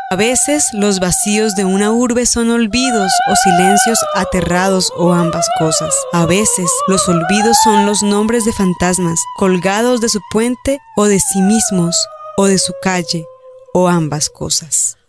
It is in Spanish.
A veces los vacíos de una urbe son olvidos o silencios aterrados o ambas cosas. A veces los olvidos son los nombres de fantasmas colgados de su puente o de sí mismos o de su calle o ambas cosas.